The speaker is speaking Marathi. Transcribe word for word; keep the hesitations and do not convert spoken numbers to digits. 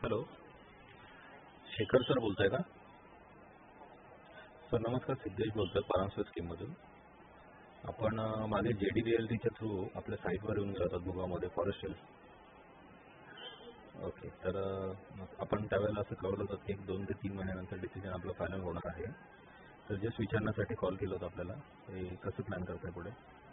हॅलो, शेखर सर बोलताय का? सर नमस्कार, सिद्धेश बोलतोय परांजपे स्कीममधून. आपण अ, मागे जे डी रिअल्टीच्या थ्रू आपल्या साईटवर येऊन गेलो होतो भुगामध्ये फॉरेस्ट हिल्स. ओके, तर अ, आपण त्यावेळेला असं कळवलं होतं की एक दोन ते तीन महिन्यानंतर डिसिजन आपलं फायनल होणार आहे. तर जस्ट विचारण्यासाठी कॉल केला होता आपल्याला, हे कसं प्लॅन करताय पुढे?